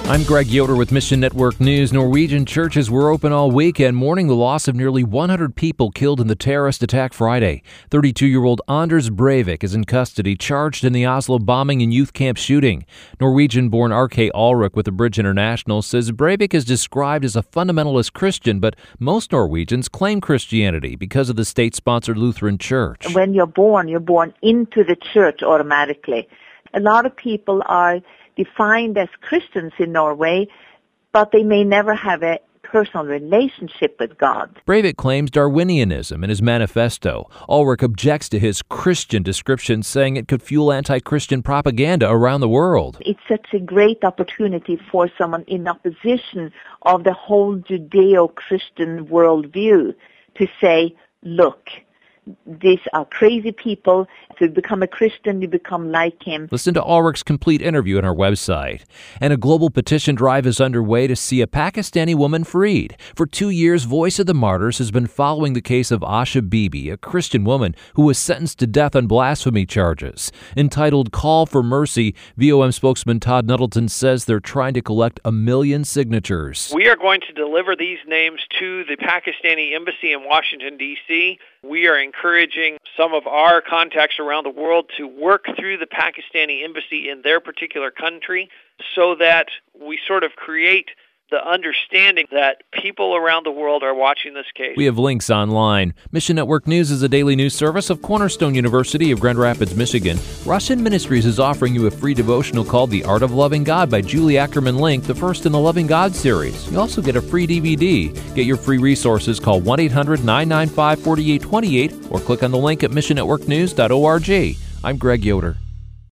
I'm Greg Yoder with Mission Network News. Norwegian churches were open all weekend, mourning the loss of nearly 100 people killed in the terrorist attack Friday. 32-year-old Anders Breivik is in custody, charged in the Oslo bombing and youth camp shooting. Norwegian-born R.K. Ulrich with the Bridge International says Breivik is described as a fundamentalist Christian, but most Norwegians claim Christianity because of the state-sponsored Lutheran Church. When you're born into the church automatically. A lot of people are defined as Christians in Norway, but they may never have a personal relationship with God. Breivik claims Darwinianism in his manifesto. Ulrich objects to his Christian description, saying it could fuel anti-Christian propaganda around the world. It's such a great opportunity for someone in opposition of the whole Judeo-Christian worldview to say, look, these are crazy people. If you become a Christian, you become like him. Listen to Ulrich's complete interview on our website. And a global petition drive is underway to see a Pakistani woman freed. For 2 years, Voice of the Martyrs has been following the case of Asha Bibi, a Christian woman who was sentenced to death on blasphemy charges. Entitled Call for Mercy, VOM spokesman Todd Nuttleton says they're trying to collect 1 million signatures. We are going to deliver these names to the Pakistani embassy in Washington, D.C. We are encouraging some of our contacts around the world to work through the Pakistani embassy in their particular country so that we sort of create the understanding that people around the world are watching this case. We have links online. Mission Network News is a daily news service of Cornerstone University of Grand Rapids, Michigan. Russian Ministries is offering you a free devotional called The Art of Loving God by Julie Ackerman Link, the first in the Loving God series. You also get a free DVD. Get your free resources. Call 1-800-995-4828 or click on the link at missionnetworknews.org. I'm Greg Yoder.